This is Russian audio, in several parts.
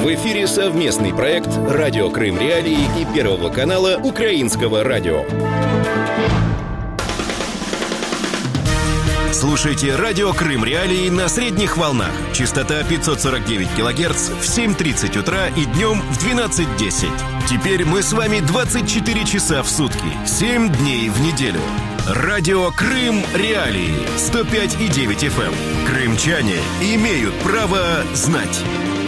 В эфире совместный проект «Радио Крым Реалии» и Первого канала Украинского радио. Слушайте «Радио Крым Реалии» на средних волнах. Частота 549 кГц в 7:30 утра и днем в 12:10. Теперь мы с вами 24 часа в сутки, 7 дней в неделю. Радио Крым Реалии 105,9 FM. Крымчане имеют право знать.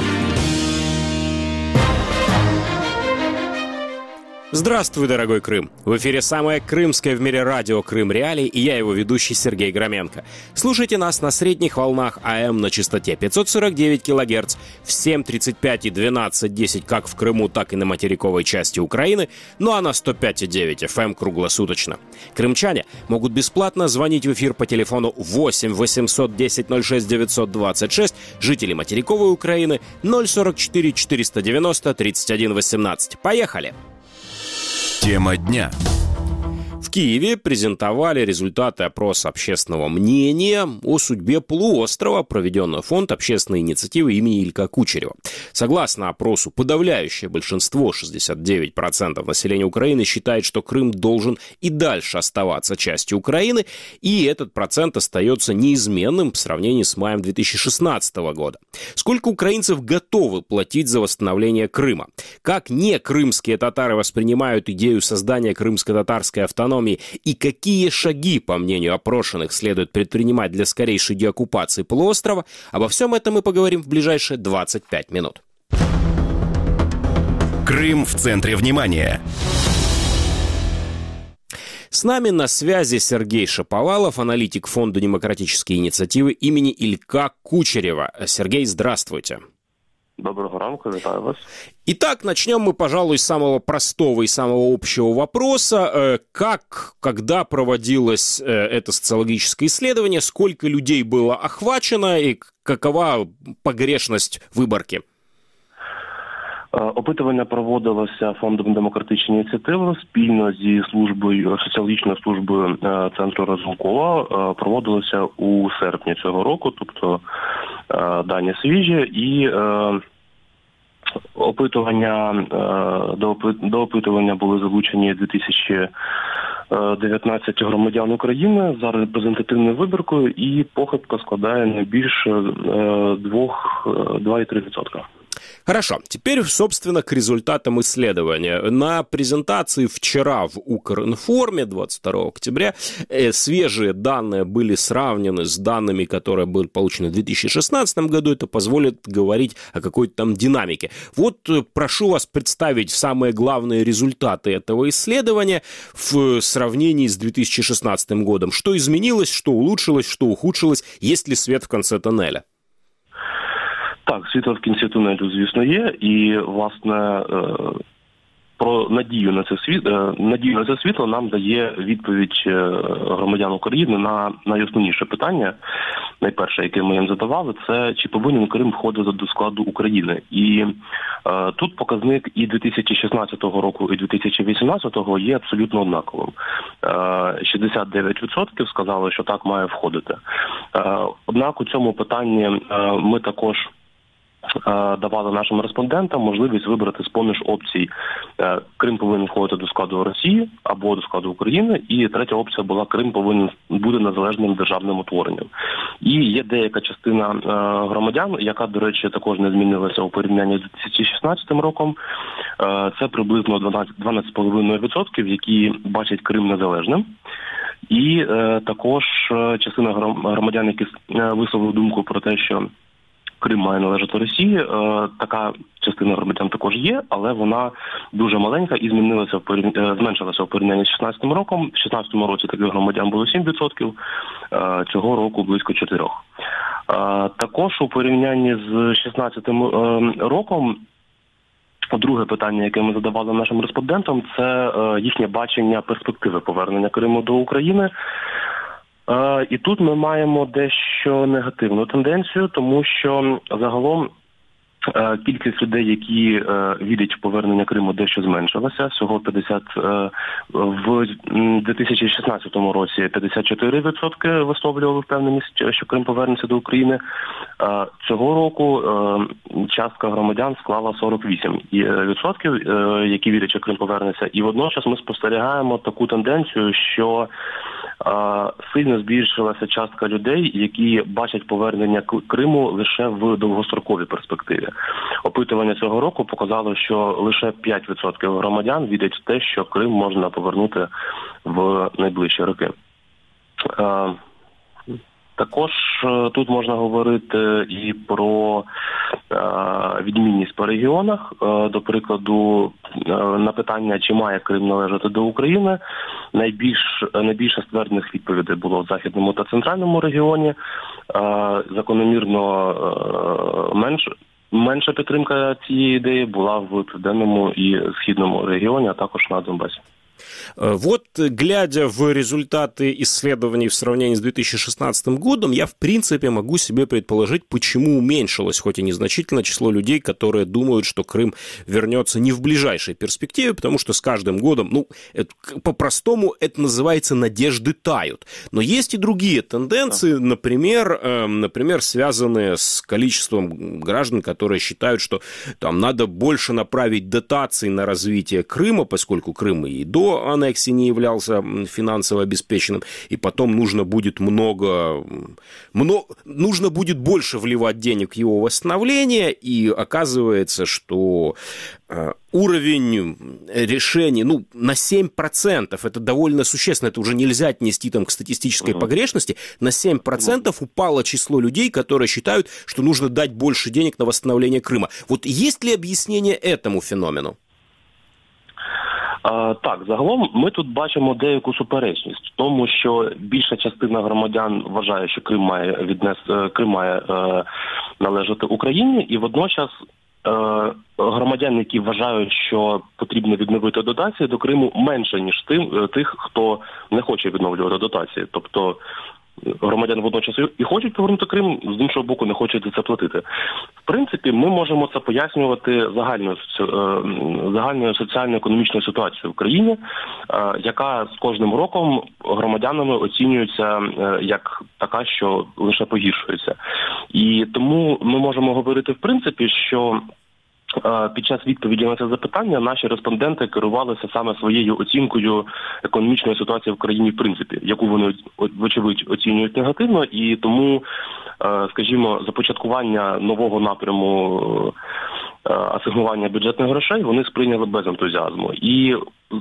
Здравствуй, дорогой Крым! В эфире самое крымское в мире радио «Крым Реалии» и я, его ведущий Сергей Громенко. Слушайте нас на средних волнах АМ на частоте 549 кГц в 7:35 и 12:10 как в Крыму, так и на материковой части Украины, ну а на 105,9 FM круглосуточно. Крымчане могут бесплатно звонить в эфир по телефону 8 800 10 06 926, жители материковой Украины 044 490 31 18. Поехали! Тема дня. В Киеве презентовали результаты опроса общественного мнения о судьбе полуострова, проведенный фонд общественной инициативы имени Илька Кучерева. Согласно опросу, подавляющее большинство, 69% населения Украины, считает, что Крым должен и дальше оставаться частью Украины, и этот процент остается неизменным в сравнении с маем 2016 года. Сколько украинцев готовы платить за восстановление Крыма? Как некрымские татары воспринимают идею создания крымско-татарской автономии? И какие шаги, по мнению опрошенных, следует предпринимать для скорейшей деоккупации полуострова? Обо всем этом мы поговорим в ближайшие 25 минут. Крым в центре внимания. С нами на связи Сергей Шаповалов, аналитик Фонда демократической инициативы имени Илька Кучерева. Сергей, здравствуйте. Доброго ранку, витаю вас. Итак, начнем мы, пожалуй, с самого простого и самого общего вопроса. Как, когда проводилось это социологическое исследование, сколько людей было охвачено и какова погрешность виборки? Опитування проводилося Фондом демократичної ініціативи спільно зі службою, соціологічною службою Центру Разумкова. Проводилося у серпні цього року, тобто дані свіжі, і до опитування були залучені 2019 громадян України за репрезентативною вибіркою, і похибка складає не більше 2,3%. Хорошо, теперь, собственно, к результатам исследования. На презентации вчера в Укринформе 22 октября свежие данные были сравнены с данными, которые были получены в 2016 году. Это позволит говорить о какой-то там динамике. Вот прошу вас представить самые главные результаты этого исследования в сравнении с 2016 годом. Что изменилось, что улучшилось, что ухудшилось, есть ли свет в конце тоннеля? Так, світло в кінці тунелю, звісно, є. І, власне, про надію на це світло нам дає відповідь громадян України на найосновніше питання. Найперше, яке ми їм задавали, це чи повинен Крим входити до складу України. І тут показник і 2016 року, і 2018 є абсолютно однаковим. 69% сказали, що так має входити. Однак у цьому питанні ми також давали нашим респондентам можливість вибрати з-поміж опцій Крим повинен входити до складу Росії або до складу України, і третя опція була Крим повинен бути незалежним державним утворенням. І є деяка частина громадян, яка, до речі, також не змінилася у порівнянні з 2016 роком. Це приблизно 12,5%, які бачать Крим незалежним. І також частина громадян, які висловили думку про те, що Крим має належати Росії. Така частина громадян також є, але вона дуже маленька і зменшилася в порівнянні з 2016 роком. В 2016 році таких громадян було 7%, цього року близько 4%. Також у порівнянні з 2016 роком друге питання, яке ми задавали нашим респондентам, це їхнє бачення перспективи повернення Криму до України. І тут ми маємо дещо негативну тенденцію, тому що загалом Кількість людей, які вірять в повернення Криму, дещо зменшилася. Всього 50, в 2016 році 54% висловлювали впевненість, що Крим повернеться до України. Цього року частка громадян склала 48%, які вірять, що Крим повернеться. І водночас ми спостерігаємо таку тенденцію, що сильно збільшилася частка людей, які бачать повернення Криму лише в довгостроковій перспективі. Опитування цього року показало, що лише 5% громадян вірять в те, що Крим можна повернути в найближчі роки. Також тут можна говорити і про відмінність по регіонах. До на питання, чи має Крим належати до України, найбільше ствердних відповідей було в Західному та Центральному регіоні. Закономірно менша підтримка цієї ідеї була в Південному і Східному регіоні, а також на Донбасі. Вот, глядя в результаты исследований в сравнении с 2016 годом, я, в принципе, могу себе предположить, почему уменьшилось, хоть и незначительно, число людей, которые думают, что Крым вернется не в ближайшей перспективе, потому что с каждым годом, по-простому, это называется «надежды тают». Но есть и другие тенденции, например, связанные с количеством граждан, которые считают, что там надо больше направить дотаций на развитие Крыма, поскольку Крым и до аннексии не являлся финансово обеспеченным, и потом нужно будет больше вливать денег в его восстановление, и оказывается, что уровень решений, на 7%, это довольно существенно, это уже нельзя отнести там к статистической погрешности, на 7% упало число людей, которые считают, что нужно дать больше денег на восстановление Крыма. Вот есть ли объяснение этому феномену? Так, загалом ми тут бачимо деяку суперечність в тому, що більша частина громадян вважає, що Крим має належати Україні, і водночас громадян, які вважають, що потрібно відновити дотації до Криму, менше, ніж тих, хто не хоче відновлювати дотації. Тобто громадяни водночас і хочуть повернути Крим, з іншого боку не хочуть за це платити. В принципі, ми можемо це пояснювати загальною соціально-економічною ситуацією в країні, яка з кожним роком громадянами оцінюється як така, що лише погіршується. І тому ми можемо говорити в принципі, що під час відповіді на це запитання наші респонденти керувалися саме своєю оцінкою економічної ситуації в країні в принципі, яку вони, вочевидь, оцінюють негативно, і тому, скажімо, започаткування нового напряму асигнування бюджетних грошей вони сприйняли без ентузіазму. І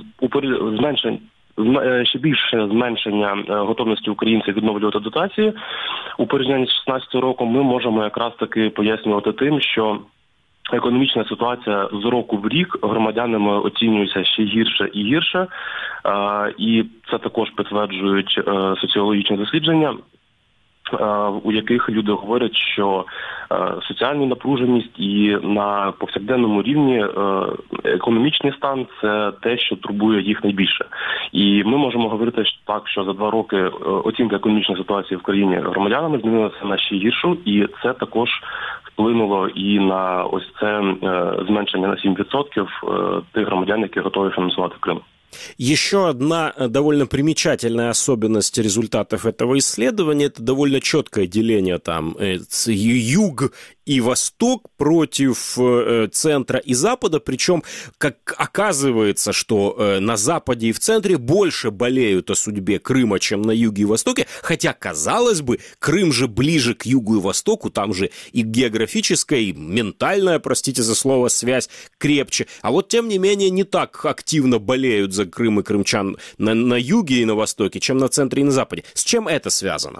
ще більше зменшення готовності українців відновлювати дотації у порівнянні з 2016 роком ми можемо якраз таки пояснювати тим, що економічна ситуація з року в рік громадянами оцінюється ще гірше і гірше, і це також підтверджують соціологічні дослідження, у яких люди говорять, що соціальна напруженість і на повсякденному рівні економічний стан – це те, що турбує їх найбільше. І ми можемо говорити так, що за 2 роки оцінка економічної ситуації в країні громадянами змінилася на ще гіршу, і це також вплинуло і на ось це зменшення на 7% тих громадян, які готові фінансувати Крим. Еще одна довольно примечательная особенность результатов этого исследования – это довольно четкое деление там юг и восток против центра и запада, причем как оказывается, что на западе и в центре больше болеют о судьбе Крыма, чем на юге и востоке, хотя, казалось бы, Крым же ближе к югу и востоку, там же и географическая, и ментальная, простите за слово, связь крепче, а вот тем не менее не так активно болеют за Крым и крымчан на юге и на востоке, чем на центре и на западе. С чем это связано?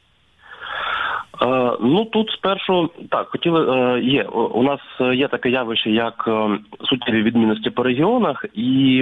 Тут спершу, так, у нас є таке явище, як суттєві відмінності по регіонах, і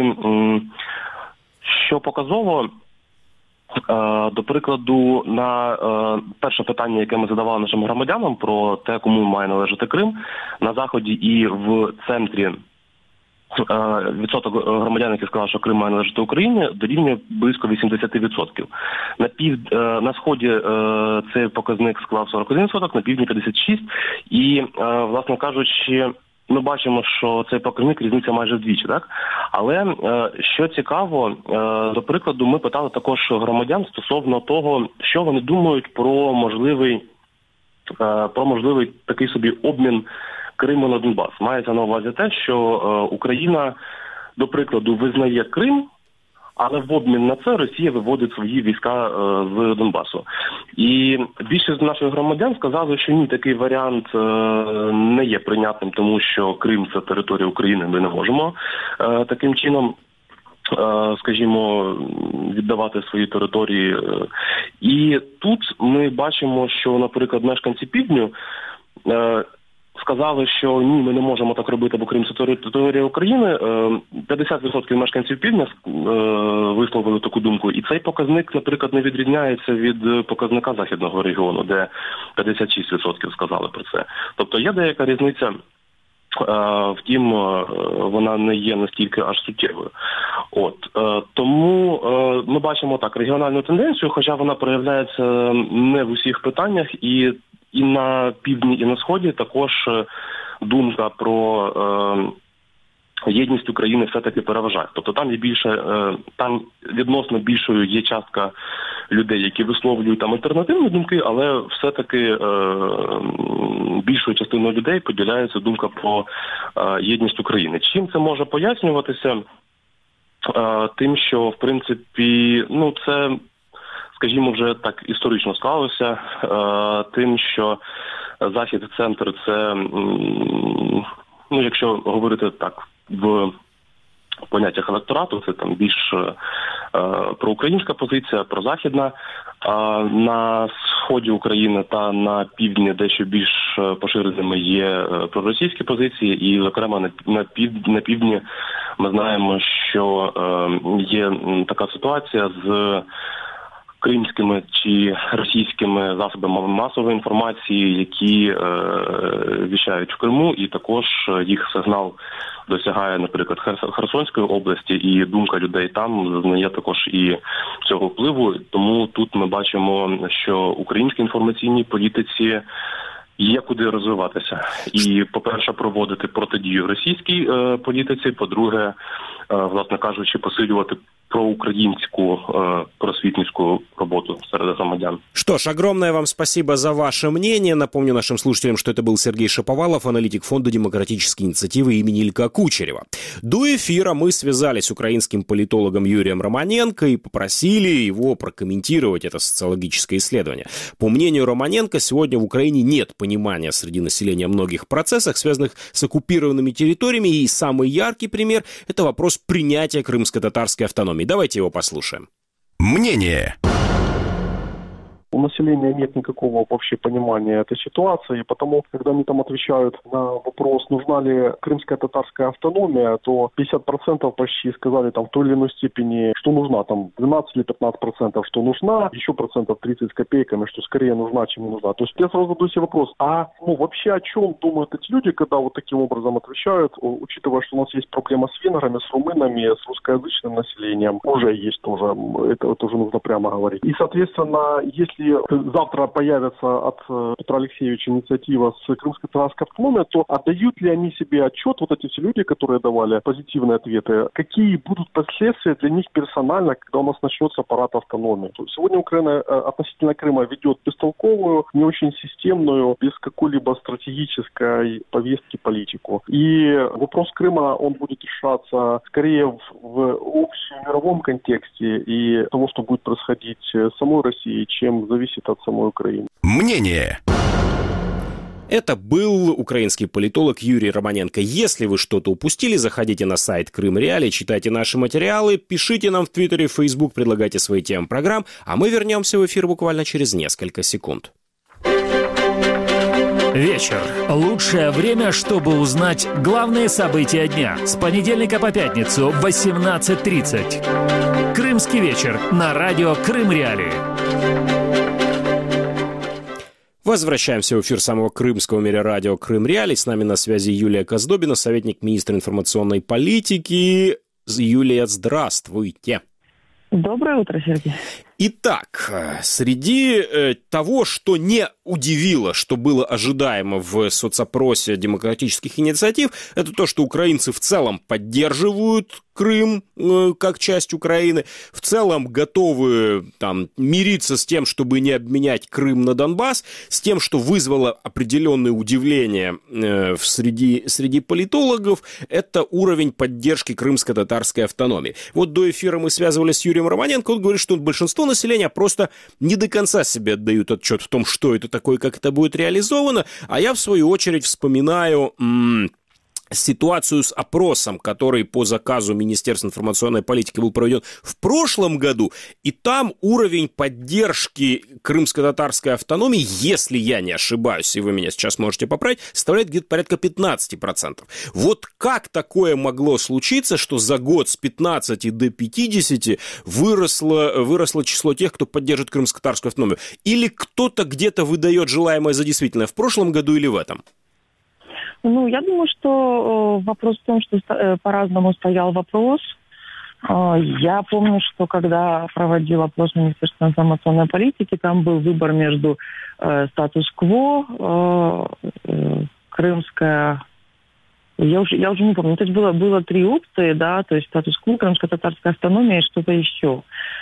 що показово, до прикладу, на перше питання, яке ми задавали нашим громадянам про те, кому має належати Крим, на Заході і в центрі відсоток громадян, які сказали, що Крим має належати Україні, дорівнює близько 80%. На сході цей показник склав 41%, на півдні 56%. І, власне кажучи, ми бачимо, що цей показник різниця майже вдвічі, так? Але, що цікаво, до прикладу, ми питали також громадян стосовно того, що вони думають про можливий такий собі обмін Криму на Донбас. Мається на увазі те, що Україна, до прикладу, визнає Крим, але в обмін на це Росія виводить свої війська з Донбасу. І більшість наших громадян сказали, що ні, такий варіант не є прийнятним, тому що Крим – це територія України, ми не можемо таким чином, скажімо, віддавати свої території. І тут ми бачимо, що, наприклад, мешканці Півдню сказали, що ні, ми не можемо так робити, бо Крим – це територія України. 50% мешканців Півдня висловили таку думку. І цей показник, наприклад, не відрізняється від показника Західного регіону, де 56% сказали про це. Тобто є деяка різниця, втім, вона не є настільки аж суттєвою. Тому ми бачимо так регіональну тенденцію, хоча вона проявляється не в усіх питаннях, і на півдні, і на сході також думка про єдність України все-таки переважає. Тобто там відносно більшою є частка людей, які висловлюють там альтернативні думки, але все-таки більшою частиною людей поділяється думка про єдність України. Чим це може пояснюватися? Тим, що, в принципі, це, скажімо, вже так історично склалося, тим, що Захід і центр – це, якщо говорити так, в поняттях електорату, це там більш проукраїнська позиція, прозахідна. На сході України та на півдні дещо більш поширеними є проросійські позиції, і, зокрема, на півдні ми знаємо, що є така ситуація з кримськими чи російськими засобами масової інформації, які віщають в Криму, і також їх сигнал досягає, наприклад, Херсонської області, і думка людей там зазнає також і цього впливу. Тому тут ми бачимо, що українській інформаційній політиці є куди розвиватися. І, по-перше, проводити протидію російській політиці, по-друге, власне кажучи, посилювати проукраинскую просветницкую работу среди громадян. Что ж, огромное вам спасибо за ваше мнение. Напомню нашим слушателям, что это был Сергей Шаповалов, аналитик Фонда демократической инициативы имени Илька Кучерева. До эфира мы связались с украинским политологом Юрием Романенко и попросили его прокомментировать это социологическое исследование. По мнению Романенко, сегодня в Украине нет понимания среди населения о многих процессах, связанных с оккупированными территориями, и самый яркий пример – это вопрос принятия крымско-татарской автономии. Давайте его послушаем. Мнение. У населения нет никакого вообще понимания этой ситуации, потому когда они там отвечают на вопрос, нужна ли крымская татарская автономия, то 50% почти сказали там в той или иной степени, что нужна, там 12 или 15%, что нужна, еще 30% с копейками, что скорее нужна, чем не нужна. То есть я сразу задаю себе вопрос, вообще о чем думают эти люди, когда вот таким образом отвечают, учитывая, что у нас есть проблема с венграми, с румынами, с русскоязычным населением, уже есть тоже, это тоже нужно прямо говорить. И, соответственно, если завтра появится от Петра Алексеевича инициатива с крымской татарской автономией, то отдают ли они себе отчет, вот эти все люди, которые давали позитивные ответы, какие будут последствия для них персонально, когда у нас начнется парад автономии? Сегодня Украина относительно Крыма ведет бестолковую, не очень системную, без какой-либо стратегической повестки политику. И вопрос Крыма, он будет решаться скорее в общемировом контексте и того, что будет происходить в самой России, чем зависит от самой Украины. Мнение. Это был украинский политолог Юрий Романенко. Если вы что-то упустили, заходите на сайт Крым Реалии, читайте наши материалы, пишите нам в Твиттере, в Фейсбук, предлагайте свои темы программ, а мы вернемся в эфир буквально через несколько секунд. Вечер. Лучшее время, чтобы узнать главные события дня. С понедельника по пятницу в 18:30. Крымский вечер на радио Крым Реалии. Возвращаемся в эфир самого крымского в мире радио «Крым Реалии». С нами на связи Юлия Коздобина, советник министра информационной политики. Юлия, здравствуйте. Доброе утро, Сергей. Итак, среди того, что не удивило, что было ожидаемо в соцопросе демократических инициатив, это то, что украинцы в целом поддерживают Крым как часть Украины, в целом готовы там мириться с тем, чтобы не обменять Крым на Донбасс, с тем, что вызвало определенное удивление среди политологов, это уровень поддержки крымско-татарской автономии. Вот до эфира мы связывались с Юрием Романенко, он говорит, что большинство населения просто не до конца себе отдают отчет в том, что это такое, как это будет реализовано, а я, в свою очередь, вспоминаю ситуацию с опросом, который по заказу Министерства информационной политики был проведен в прошлом году, и там уровень поддержки крымско-татарской автономии, если я не ошибаюсь, и вы меня сейчас можете поправить, составляет где-то порядка 15%. Вот как такое могло случиться, что за год с 15 до 50 выросло число тех, кто поддержит крымско-татарскую автономию? Или кто-то где-то выдает желаемое за действительное в прошлом году или в этом? Ну, я думаю, что вопрос в том, что по-разному стоял вопрос. Я помню, что когда проводил опрос Министерства информационной политики, там был выбор между статус-кво, крымская... Я уже не помню. То есть было три опции, да, то есть статус-кво, крымско-татарская автономия и что-то еще.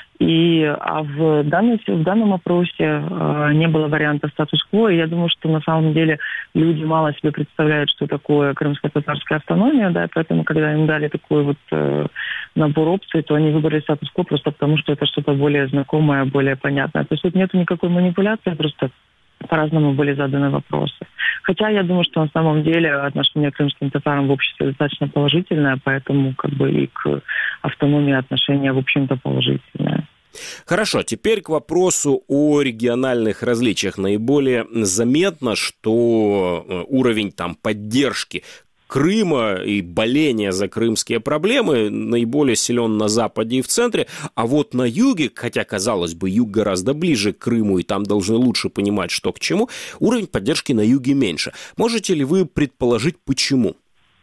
А в данном опросе не было варианта статус-кво, и я думаю, что на самом деле люди мало себе представляют, что такое крымско-татарская автономия, да, поэтому, когда им дали такой вот набор опций, то они выбрали статус-кво просто потому, что это что-то более знакомое, более понятное. То есть тут нету никакой манипуляции, просто по-разному были заданы вопросы. Хотя я думаю, что на самом деле отношение к крымским татарам в обществе достаточно положительное, поэтому как бы и к автономии отношение, в общем-то, положительное. Хорошо, теперь к вопросу о региональных различиях. Наиболее заметно, что уровень там поддержки Крыма и боления за крымские проблемы наиболее силен на западе и в центре, а вот на юге, хотя, казалось бы, юг гораздо ближе к Крыму, и там должны лучше понимать, что к чему, уровень поддержки на юге меньше. Можете ли вы предположить, почему?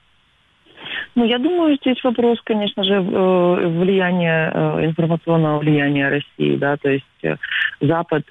Ну, я думаю, здесь вопрос, конечно же, информационного влияния России, да, то есть Запад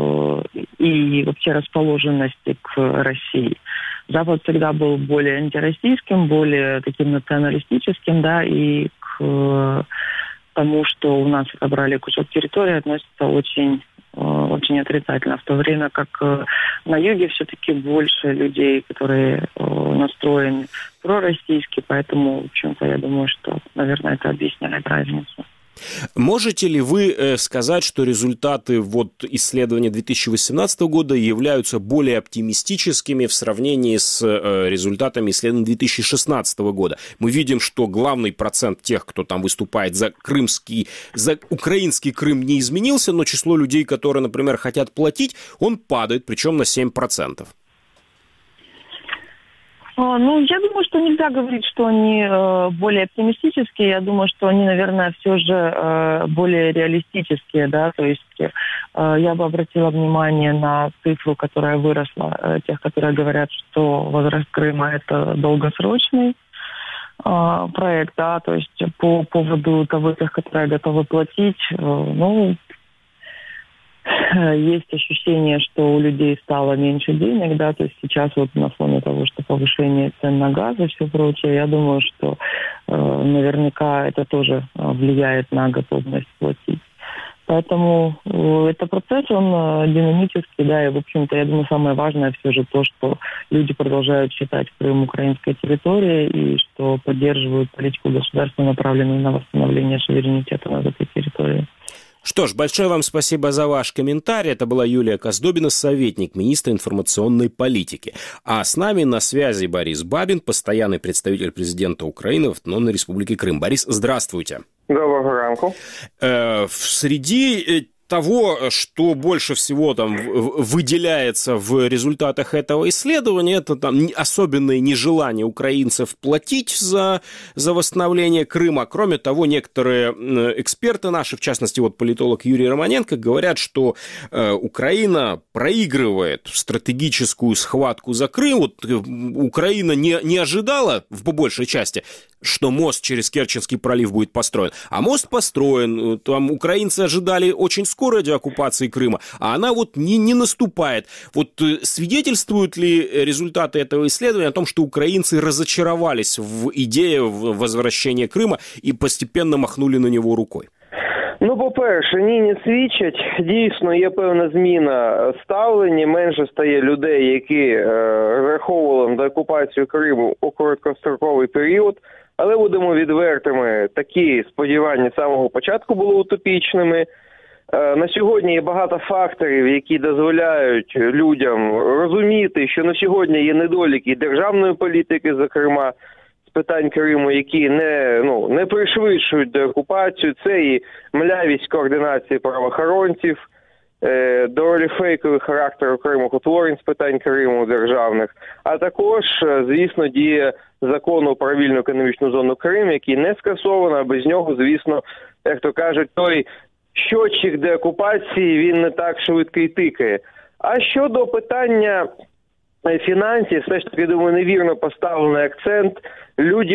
и вообще расположенности к России. Запад всегда был более антироссийским, более таким националистическим, да, и к тому, что у нас отобрали кусок территории, относится очень отрицательно, в то время как на юге все-таки больше людей, которые настроены пророссийски, поэтому, в общем-то, я думаю, что, наверное, это объясняет разницу. Можете ли вы сказать, что результаты вот исследования 2018 года являются более оптимистическими в сравнении с результатами исследований 2016 года? Мы видим, что главный процент тех, кто там выступает за украинский Крым, не изменился, но число людей, которые, например, хотят платить, он падает, причем на 7%. Ну, я думаю, что нельзя говорить, что они более оптимистические. Я думаю, что они, наверное, все же более реалистические, да. То есть я бы обратила внимание на цифру, которая выросла, тех, которые говорят, что возврат Крыма – это долгосрочный проект, да. То есть по поводу того, тех, которые готовы платить, ну, есть ощущение, что у людей стало меньше денег, да, то есть сейчас вот на фоне того, что повышение цен на газ и все прочее, я думаю, что наверняка это тоже влияет на готовность платить. Поэтому этот процесс, он динамический, да, и, в общем-то, я думаю, самое важное все же то, что люди продолжают считать Крым украинской территорией и что поддерживают политику государства, направленную на восстановление суверенитета над этой территорией. Что ж, большое вам спасибо за ваш комментарий. Это была Юлия Коздобина, советник министра информационной политики. А с нами на связи Борис Бабин, постоянный представитель президента Украины в Автономной Республике Крым. Борис, здравствуйте. Доброго ранку. Среди того, что больше всего там выделяется в результатах этого исследования, это там особенное нежелание украинцев платить за восстановление Крыма. Кроме того, некоторые эксперты наши, в частности, вот политолог Юрий Романенко, говорят, что Украина проигрывает стратегическую схватку за Крым. Вот Украина не ожидала, по большей части, что мост через Керченский пролив будет построен. А мост построен. Там украинцы ожидали очень скорой деоккупации Крыма, а она вот не наступает. Вот свидетельствуют ли результаты этого исследования о том, что украинцы разочаровались в идее возвращения Крыма и постепенно махнули на него рукой? Ну, по-перше, ні, не свідчать. Дійсно, є певна зміна ставлення. Менше стає людей, які раховували на окупацію Криму у короткостроковий період. Але будемо відвертими, такі сподівання з самого початку були утопічними. На сьогодні є багато факторів, які дозволяють людям розуміти, що на сьогодні є недоліки державної політики, зокрема, з питань Криму, які не пришвидшують деокупацію. Це і млявість координації правоохоронців, доволі фейковий характер окремих утворень з питань Криму державних, а також, звісно, діє закону про вільну економічну зону Крим, який не скасовано, а без нього, звісно, як то кажуть, той щотчик деокупації, він не так швидко й тикає. А щодо питання фінансів, все ж таки, думаю, невірно поставлений акцент. Люди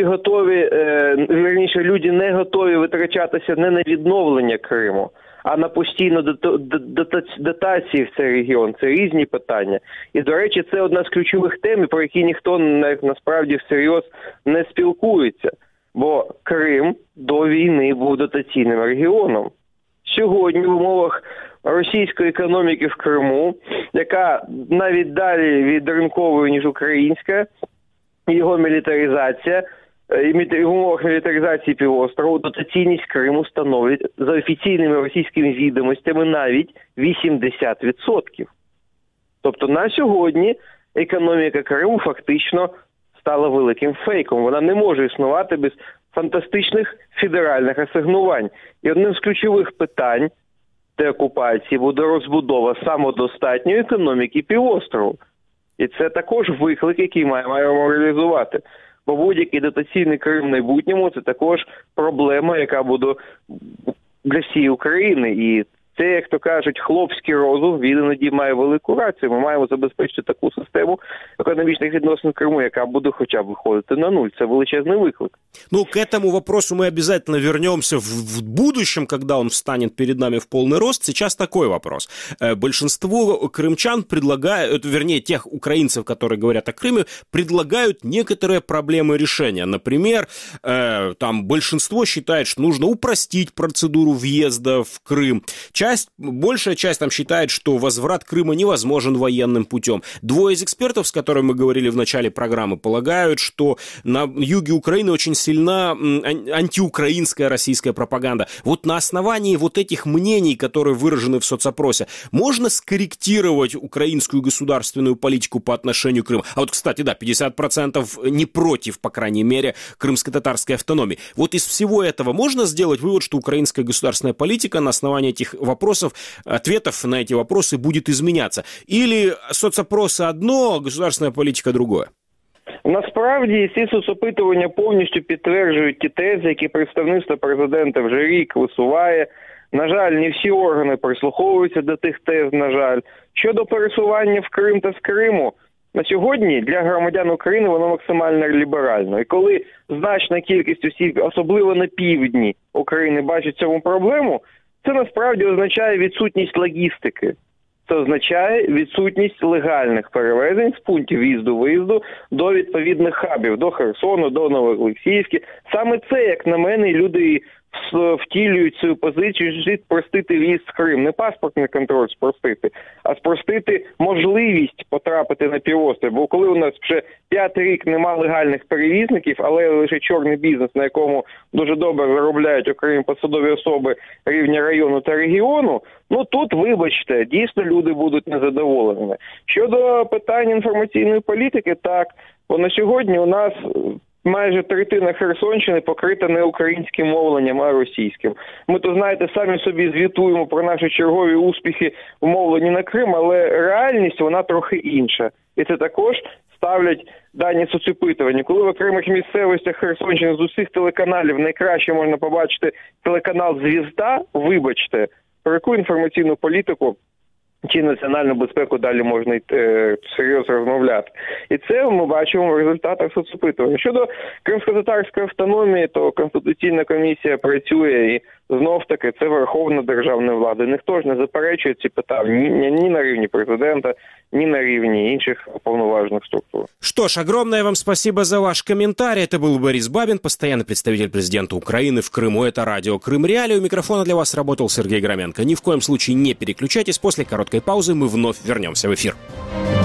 не готові витрачатися не на відновлення Криму, а на постійну дотації в цей регіон. Це різні питання. І, до речі, це одна з ключових тем, про які ніхто насправді всерйоз не спілкується. Бо Крим до війни був дотаційним регіоном. Сьогодні в умовах російської економіки в Криму, яка навіть далі від ринкової, ніж українська, його мілітаризація, і в умовах мілітаризації півострову дотаційність Криму становить за офіційними російськими відомостями навіть 80%. Тобто на сьогодні економіка Криму фактично стала великим фейком. Вона не може існувати без фантастичних федеральних асигнувань. І одним з ключових питань деокупації буде розбудова самодостатньої економіки півострову. І це також виклик, який маємо реалізувати. Бо будь-який дотаційний Крим в майбутньому – це також проблема, яка буде для всієї України. І це, як то кажуть, хлопський розум, він іноді має велику рацію. Ми маємо забезпечити таку систему економічних відносин в Криму, яка буде хоча б виходити на нуль. Це величезний виклик. Ну, к этому вопросу мы обязательно вернемся в будущем, когда он встанет перед нами в полный рост. Сейчас такой вопрос. Большинство крымчан предлагают, вернее, тех украинцев, которые говорят о Крыме, предлагают некоторые проблемы решения. Например, там большинство считает, что нужно упростить процедуру въезда в Крым. Большая часть там считает, что возврат Крыма невозможен военным путем. Двое из экспертов, с которыми мы говорили в начале программы, полагают, что на юге Украины очень сильна антиукраинская российская пропаганда. Вот на основании вот этих мнений, которые выражены в соцопросе, можно скорректировать украинскую государственную политику по отношению к Крыму? А вот, кстати, да, 50% не против, по крайней мере, крымско-татарской автономии. Вот из всего этого можно сделать вывод, что украинская государственная политика на основании этих вопросов, ответов на эти вопросы будет изменяться? Или соцопросы одно, государственная політика друге? Насправді, ці соцопитування повністю підтверджують ті тези, які представництво президента вже рік висуває. На жаль, не всі органи прислуховуються до тих тез, на жаль. Щодо пересування в Крим та з Криму, на сьогодні для громадян України воно максимально ліберально. І коли значна кількість осіб, особливо на півдні України, бачить цьому проблему, це насправді означає відсутність логістики. Це означає відсутність легальних перевезень з пунктів в'їзду-виїзду до відповідних хабів, до Херсону, до Новоолексіївки. Саме це, як на мене, люди втілюють цю позицію, що слід спростити в'їзд в Крим. Не паспортний контроль спростити, а спростити можливість потрапити на півострів. Бо коли у нас вже 5-й рік нема легальних перевізників, але лише чорний бізнес, на якому дуже добре заробляють окремі посадові особи рівня району та регіону, ну тут, вибачте, дійсно люди будуть незадоволеними. Щодо питань інформаційної політики, так, бо на сьогодні у нас майже третина Херсонщини покрита не українським мовленням, а російським. Ми, то знаєте, самі собі звітуємо про наші чергові успіхи в мовленні на Крим, але реальність вона трохи інша. І це також ставлять дані соцопитування. Коли в окремих місцевостях Херсонщини з усіх телеканалів найкраще можна побачити телеканал «Звізда», вибачте, про яку інформаційну політику чи національну безпеку далі можна серйозно розмовляти. І це ми бачимо в результатах соцопитування. Щодо кримсько-татарської автономії, то Конституційна комісія працює і знов-таки це верховна державна влада. Ніхто ж не заперечує ці питання ні на рівні президента, ні на рівні інших уполноваженных структур. Что ж, огромное вам спасибо за ваш комментарий. Это был Борис Бабин, постоянный представитель президента Украины в Крыму. Это радио «Крым Реалии». У микрофона для вас работал Сергей Громенко. Ни в коем случае не переключайтесь. После короткой паузы мы вновь вернемся в эфир.